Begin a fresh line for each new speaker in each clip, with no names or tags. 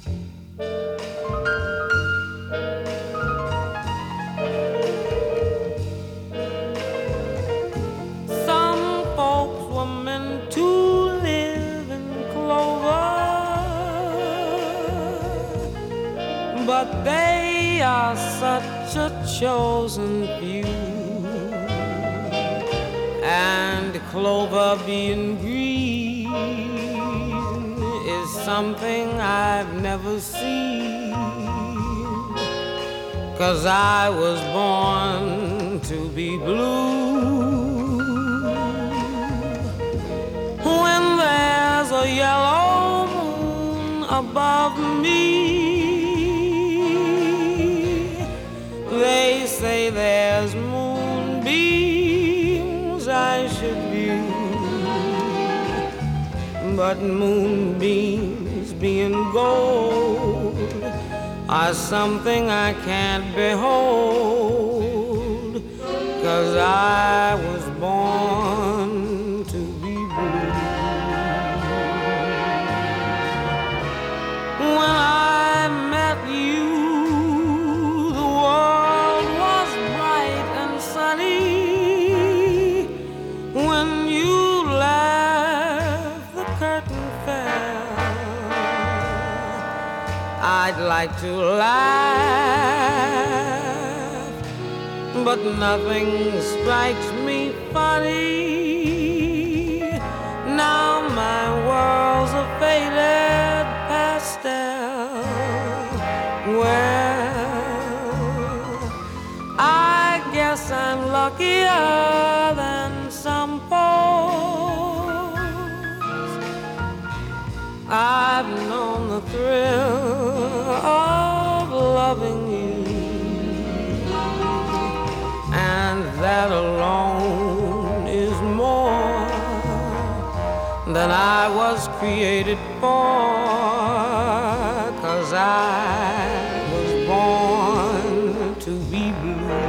Some folks were meant to live in clover, but they are such a chosen few. And clover being green is something I've never seen, 'cause I was born to be blue. When there's a yellow moon above me, they say there's moonbeams I should view. But moonbeams being gold are something I can't behold, 'cause I was born to be blue. When I met you, the world was bright and sunny. When you left, the curtain fell. I'd like to laugh, but nothing strikes me funny. Now my world's a faded pastel. Well, I guess I'm luckier than some folks. I've known the thrill of loving you, and that alone is more than I was created for, 'cause I was born to be blue.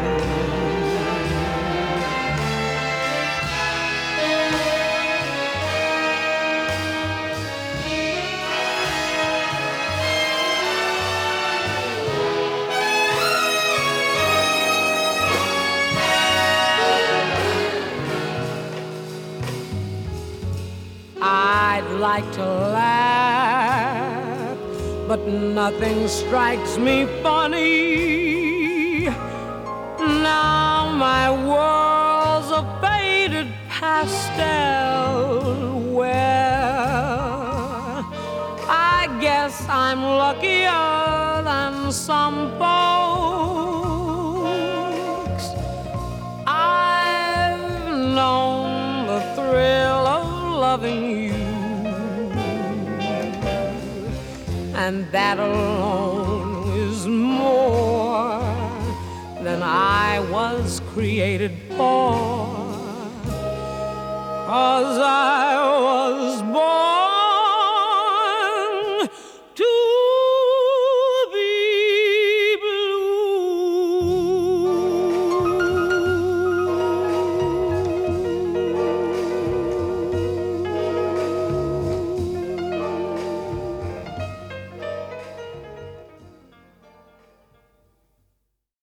I'd like to laugh, but nothing strikes me funny. Now my world's a faded pastel. Well, I guess I'm luckier than some folks. I've known the thrill of loving you, and that alone is more than I was created for, 'cause I